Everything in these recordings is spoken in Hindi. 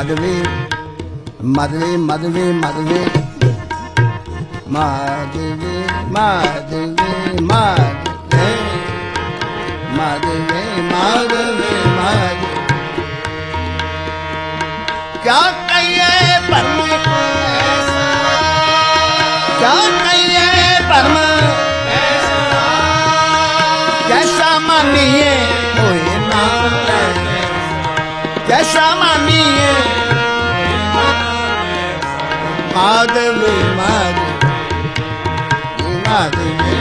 माधवे माधवे माधवे माधवे माधवे माधवे माधवे माधवे माधवे माधवे क्या कहिए परम क्या कहिए परम कैसा मानिए होए ना कैसा मानिए माधवे माधवे माधवे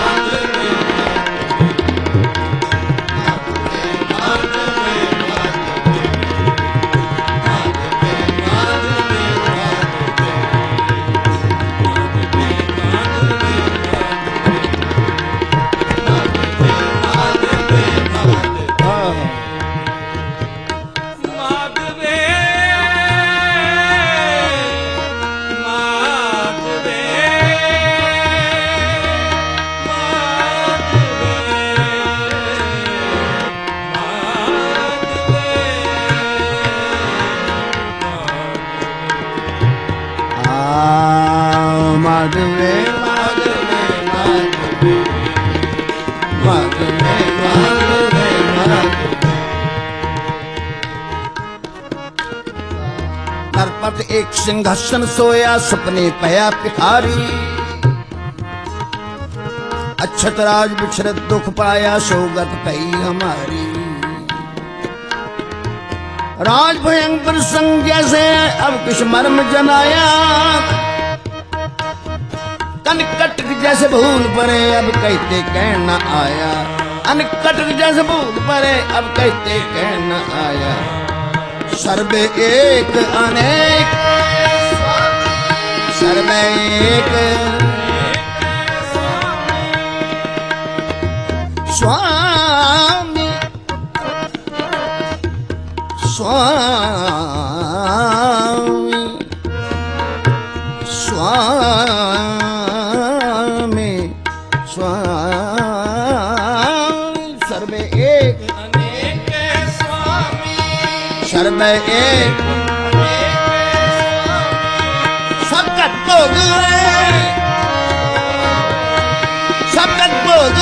माधवे माधवे माधवे माधवे माधवे नरपत एक सिंहासन सोया सपने पया भिखारी अक्षत राज बिछरत दुख पाया सौगत पई हमारी राज भयंकर संज्ञा से अब किस मर्म जनाया अनकटक जैसे भूल परे अब कहते कहना आया अनकटक जैसे भूल परे अब कहते कहना आया सर्वे एक अनेक सर्वे एक स्वामी स्वामी स्वामी स्वामी सर्वे एक अनेक स्वामी सर्वे एक सबकत भोग सबकत भोग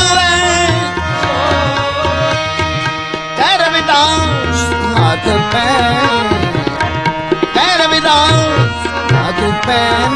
कर रविदास हाथ पैर कर रविदास हाथ पैर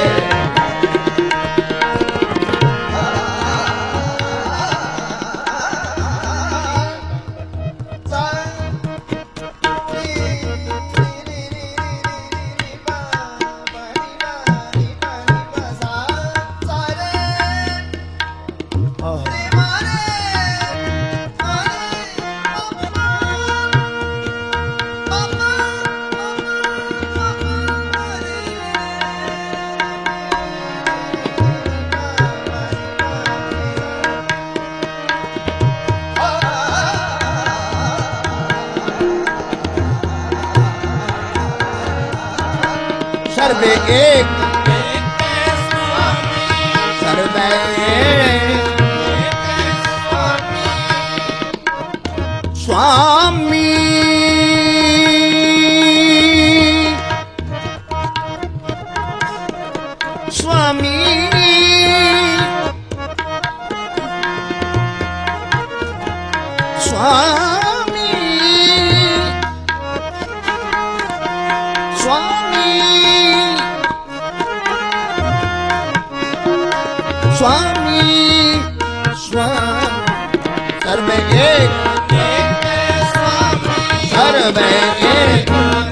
सर्वे एक सर्वे स्वामी स्वामी स्वामी स्वामी स्वामी स्वामी सर्वे एक सर्वे एक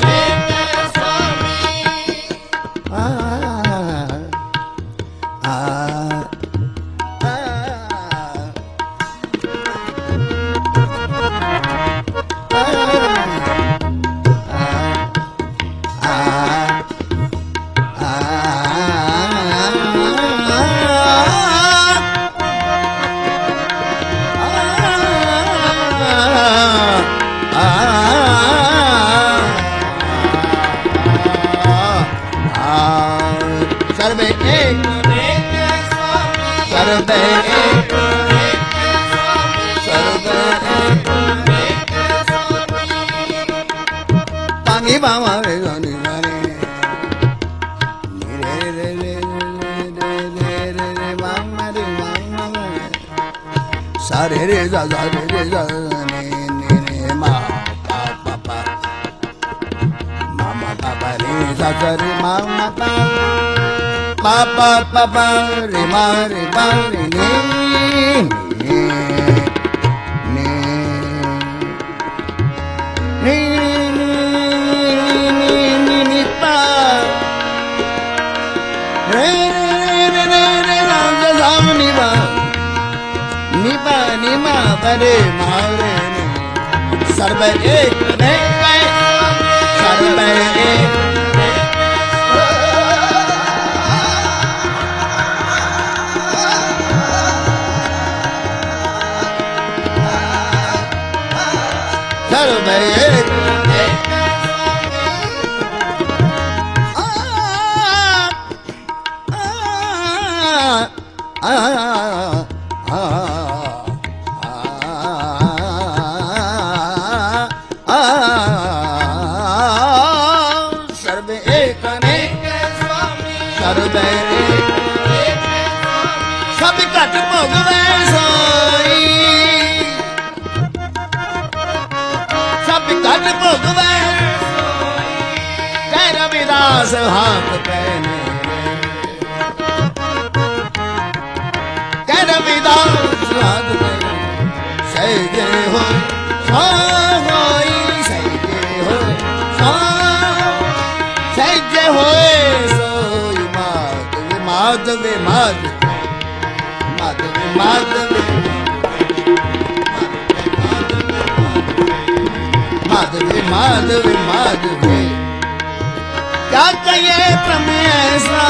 सर्वे एक सर्वे एक सर्वे तांगी बाबा सारे रे जा ने मा पा पा पा मामा पापा रे जा रे मामा पा पा पा पा पा रे मा रे पा रे ने पा रे निपा निमा परे मारे सर्व एक सर्व एक सर्व एक सर्व एक सर्व एक सब घट भोगवे सोई सब घट भोगवे जय रविदास हाथ पहने जय रविदास हाथ पहने सही जय हो माधव माधव माधव माधव माधव माधव माधव क्या कहिए प्रमेशा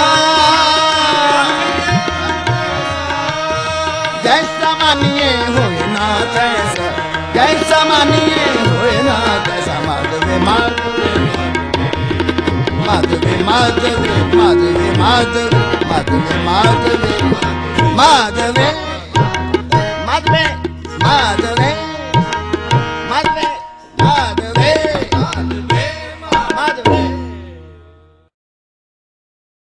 जैसा मानिए होए ना तैसा जैसा मानिए होए ना तैसा माधव माधव माधव माधव माधव माधव माधव माधव माधव माधव माधव